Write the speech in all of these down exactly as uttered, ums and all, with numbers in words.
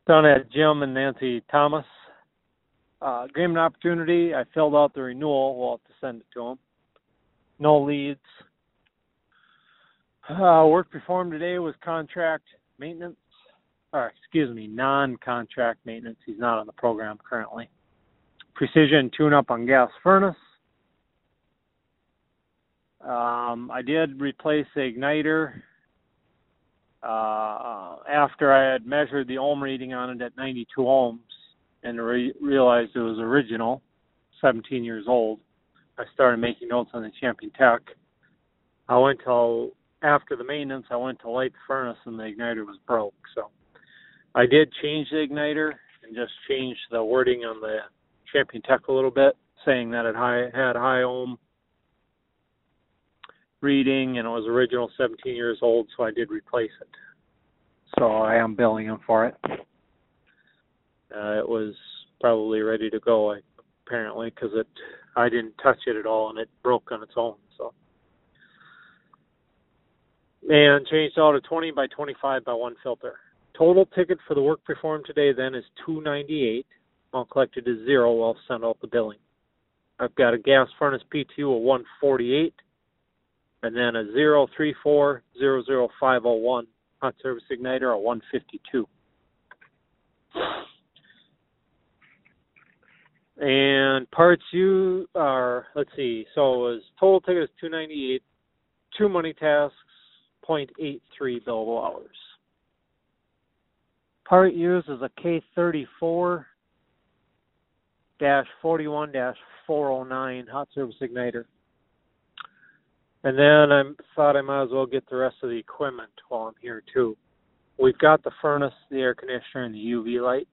Down at Jim and Nancy Thomas. Uh, gave them an opportunity. I filled out the renewal. We'll have to send it to them. No leads. Uh, work performed today was contract maintenance. Or, excuse me, non-contract maintenance. He's not on the program currently. Precision tune-up on gas furnace. Um, I did replace the igniter uh, after I had measured the ohm reading on it at ninety-two ohms and re- realized it was original, seventeen years old. I started making notes on the Champion Tech. I went till after the maintenance, I went to light the furnace and the igniter was broke. So I did change the igniter and just changed the wording on the Champion Tech a little bit, saying that it high, had high ohm reading and it was original seventeen years old, so I did replace it. So I am billing him for it. Uh, it was probably ready to go, apparently, because it I didn't touch it at all and it broke on its own. So, and changed out a twenty by twenty-five by one filter. Total ticket for the work performed today then is two ninety-eight. Amount collected is zero. I'll send out the billing. I've got a gas furnace P T U of one forty-eight, and then a zero three four zero zero five zero one hot service igniter of one fifty-two. And parts you are, let's see, so it was total ticket is two ninety-eight, two money tasks, zero point eight three billable hours. Part used is a K thirty-four forty-one four oh nine hot service igniter. And then I thought I might as well get the rest of the equipment while I'm here too. We've got the furnace, the air conditioner, and the U V light.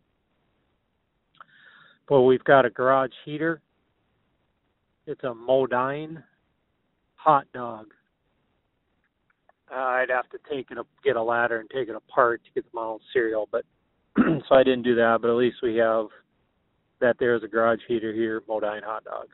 But we've got a garage heater. It's a Modine hot dog. Uh, I'd have to take it, get a ladder and take it apart to get the model serial, but so I didn't do that. But at least we have that. There's a garage heater here, Modine hot dog.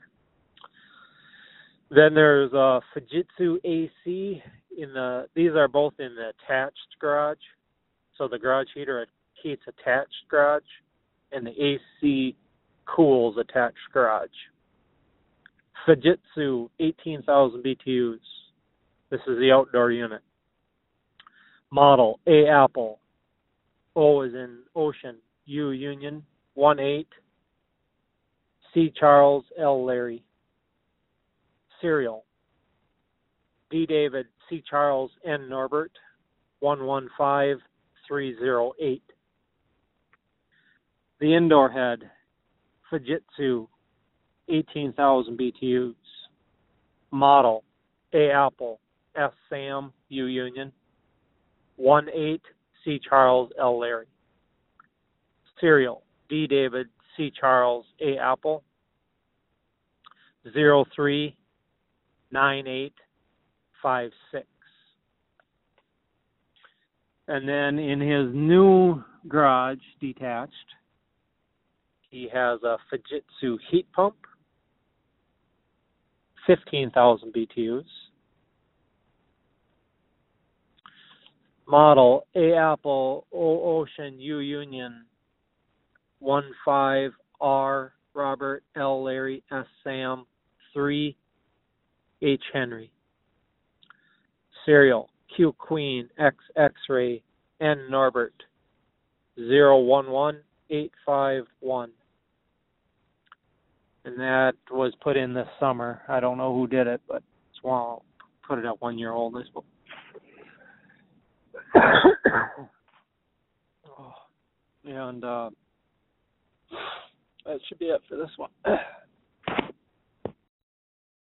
Then there's a Fujitsu A C in the. These are both in the attached garage. So the garage heater heats attached garage, and the A C cools attached garage. Fujitsu eighteen thousand B T Us. This is the outdoor unit. Model A Apple. O is in Ocean. U Union. one eight. C Charles. L Larry. Serial. D David. C Charles. N Norbert. one one five three zero eight. The indoor head. Fujitsu, eighteen thousand B T Us. Model, A Apple, S Sam, U Union, one eight, C Charles, L Larry. Serial, D David, C Charles, A Apple, zero three nine eight five six. And then in his new garage, detached, he has a Fujitsu heat pump, fifteen thousand B T Us. Model A Apple O Ocean U Union one five R Robert L Larry S Sam three H Henry. Serial Q Queen X X-Ray N Norbert zero one one eight five one. And that was put in this summer. I don't know who did it, but it's well, put it at one year old, I suppose. oh, and uh, that should be it for this one.